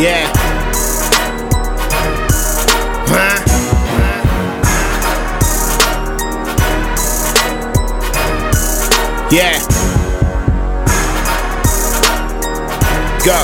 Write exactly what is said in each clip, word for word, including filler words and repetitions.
Yeah. Huh? Yeah. Go.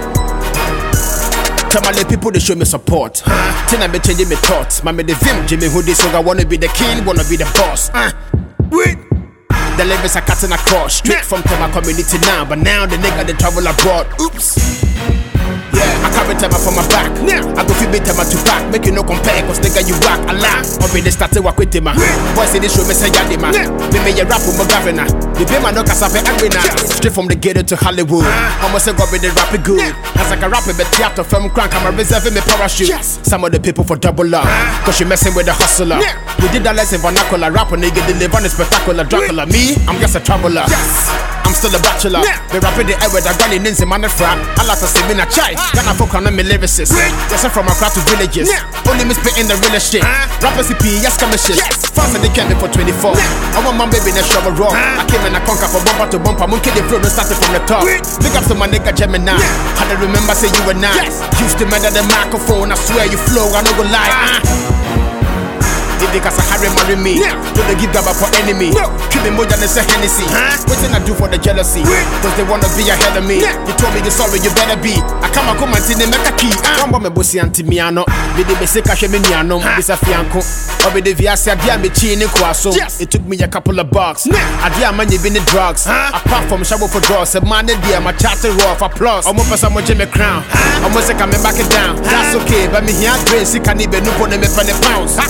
Tell my little people to show me support. Huh? Till I be changing my thoughts. My me the vim, Jimmy who this so I wanna be the king, wanna be the boss. Uh. Wait. The lyrics are cutting across, straight from to my community now. But now the nigga they travel abroad. Oops. Yeah, I carry time from my back. Now I go feel better to back. Make you no compare, cause nigga you whack a lot. Or be the started work with him. Boys in this show me say yadima. Me me a rap with my governor. The be my no casafe angry now. Straight from the ghetto to Hollywood. Almost a go be the rapping good. As like a rapper, but theater film crank, I'm reserving me parachute. Some of the people for double up, cause you messing with the hustler. We did that lesson vernacular rap and nigga deliver the spectacular Dracula. Me, I'm just a traveler. I'm still a bachelor. Be rapping the air with a granny ninja man and frap. I like to see me in a chai. Gonna fuck on me lyricist. Yes, I'm from a crowd to villages. Only me spitting the realest shit. Rappers C P, yes, come shit. Faster they came me for twenty-four. I want my baby in a shower raw. I came in a conquer for bumper to bumper. Monkey the flow, started from the top. Big up to my nigga Gemini. How to remember say you were not. Used to murder the microphone. I swear you flow, I no go lie. uh. If they can Sahara marry me, don't they give Gaba for enemy? Keep me more than a Hennessy. What can I do for the jealousy? Cause they wanna be ahead of me. You told me you're sorry, you better be. I come and come and see them make a key. Come on, my bossy Antimiano. Be the basic Asheminiano, this a fianco. Or be the Viasia Diami Chin in Quasso. It took me a couple of bucks. I dear man, you've been the drugs. Apart from shovel for drugs, a man, dear, my charter raw for plus. I'm up for some Jimmy Crown. I'm gonna come back it down. That's okay, but me here, Grace, you can't even put them in for the pounds.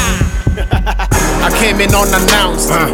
I came in unannounced. Uh.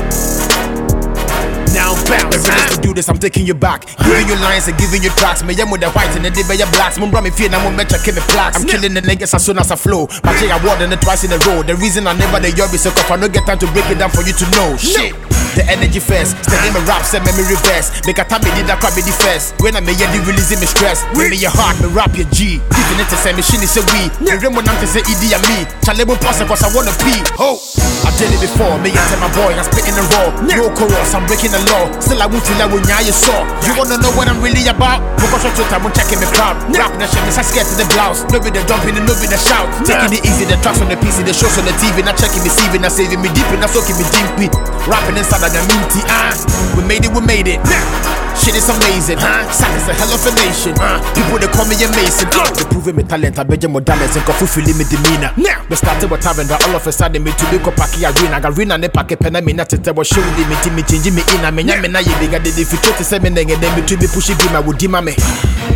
Now bounce. Every day to do this, I'm taking you back. Giving you lines and giving you tracks. Me I'm with the whites and the dibber your blacks. Mum brought me fear, now I'm gonna check me plaques. I'm killing the niggas as soon as I flow. But I award and twice in a row. The reason I never the yob is so cup. I don't get time to break it down for you to know. Shit. The energy first, steady my rap, send me reverse. Make a time me did that crap be the first. When I may the releasing me stress. When me your heart, me rap your G. Giving it to say machine is a we. The rim when I'm to say E D and me. Chalebo pass cause I wanna pee. Oh, I did it before, me and tell my boy, I'm spitting the raw. No chorus, I'm breaking the law. Still I won't feel like when you saw. You wanna know what I'm really about? Because I time I'm checking the crowd. Rapping the shit, I'm scared to the blouse. No be the dumping and no be the shout. Taking it easy, the tracks on the P C, the shows on the T V. Not checking me, saving, not saving me deep, and not soaking me deep. Rapping inside of the minty, ah. We made it, we made it. Shit is amazing, huh? Sack is a hell of a nation. Uh, people they call me amazing. Uh, they proving me talent, I bet you more talents and fulfilling me demeanor. Now, we started with having that all of a sudden me to be copaki arena. Arena ne pack pen me not to tell what show me me changing me in. I mean, I mean, I bigger than if you try to say me and then me to be pushing me, I would demand me.